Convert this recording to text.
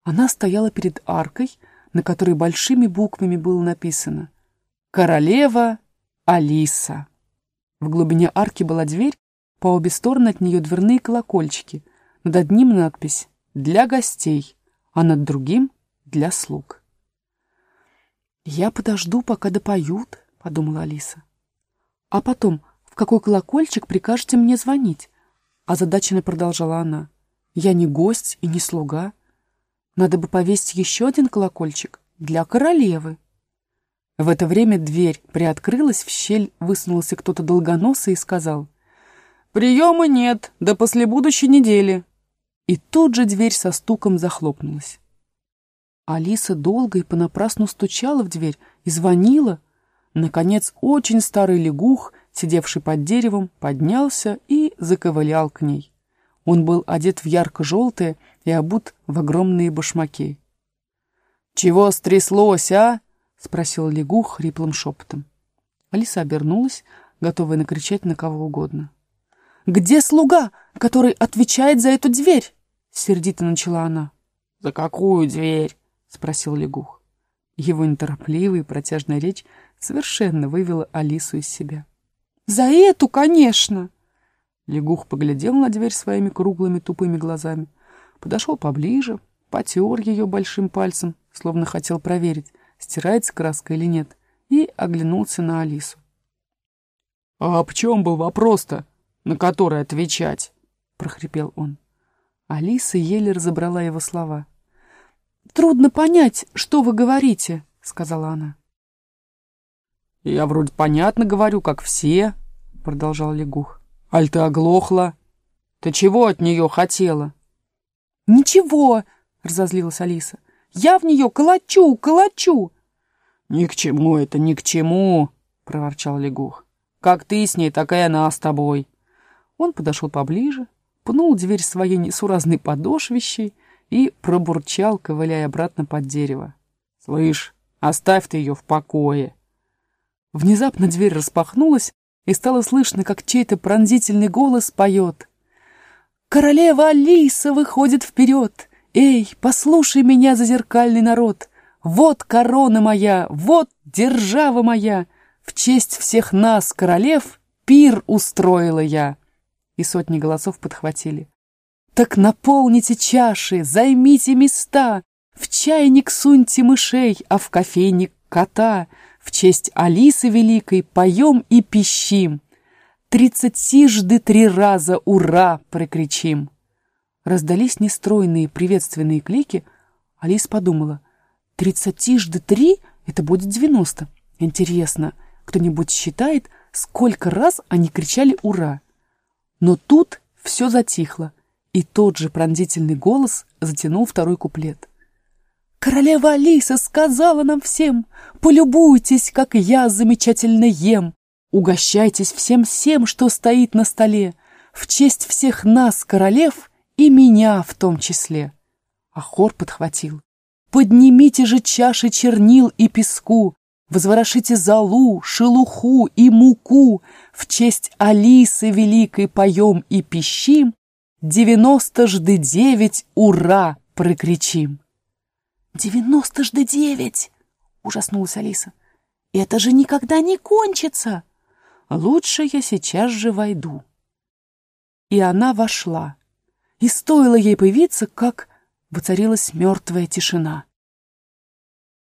Она стояла перед аркой, на которой большими буквами было написано «Королева Алиса». В глубине арки была дверь, по обе стороны от нее дверные колокольчики. Над одним надпись «Для гостей», а над другим «Для слуг». «Я подожду, пока допоют», — подумала Алиса. «А потом, в какой колокольчик прикажете мне звонить?» Озадаченно продолжала она. «Я не гость и не слуга. Надо бы повесить еще один колокольчик для королевы». В это время дверь приоткрылась, в щель высунулся кто-то долгоносый и сказал: «Приема нет, до послебудущей недели». И тут же дверь со стуком захлопнулась. Алиса долго и понапрасну стучала в дверь и звонила. Наконец, очень старый лягух, сидевший под деревом, поднялся и заковылял к ней. Он был одет в ярко-желтое и обут в огромные башмаки. «Чего стряслось, а?» — спросил лягух хриплым шепотом. Алиса обернулась, готовая накричать на кого угодно. «Где слуга, который отвечает за эту дверь?» — сердито начала она. «За какую дверь?» — спросил лягух. Его неторопливая и протяжная речь совершенно вывела Алису из себя. «За эту, конечно!» Лягух поглядел на дверь своими круглыми тупыми глазами, подошел поближе, потер ее большим пальцем, словно хотел проверить, стирается краска или нет, и оглянулся на Алису. «А в чем был вопрос-то, на который отвечать?» — прохрипел он. Алиса еле разобрала его слова. «Трудно понять, что вы говорите», — сказала она. «Я вроде понятно говорю, как все», — продолжал лягух. «Аль ты оглохла? Ты чего от нее хотела?» «Ничего», — разозлилась Алиса. «Я в нее колочу». «Ни к чему это, ни к чему», — проворчал лягух. «Как ты с ней, так и она с тобой». Он подошел поближе, пнул дверь своей несуразной подошвищей и пробурчал, ковыляя обратно под дерево. «Слышь, оставь ты ее в покое». Внезапно дверь распахнулась, и стало слышно, как чей-то пронзительный голос поет. «Королева Алиса выходит вперед! Эй, послушай меня, зазеркальный народ! Вот корона моя, вот держава моя! В честь всех нас, королев, пир устроила я!» И сотни голосов подхватили. «Так наполните чаши, займите места, в чайник суньте мышей, а в кофейник кота. В честь Алисы Великой поем и пищим. 30-жды 3 раза ура прокричим». Раздались нестройные приветственные клики. Алиса подумала: 30-жды 3 — это будет 90. Интересно, кто-нибудь считает, сколько раз они кричали ура? Но тут все затихло, и тот же пронзительный голос затянул второй куплет. «Королева Алиса сказала нам всем: полюбуйтесь, как я замечательно ем. Угощайтесь всем, что стоит на столе, в честь всех нас, королев, и меня в том числе». А хор подхватил: «Поднимите же чаши чернил и песку, возворошите золу, шелуху и муку, в честь Алисы Великой поем и пищим, 90-жды 9 ура прокричим». 90-жды 9! Ужаснулась Алиса. «Это же никогда не кончится! Лучше я сейчас же войду». И она вошла. И стоило ей появиться, как воцарилась мертвая тишина.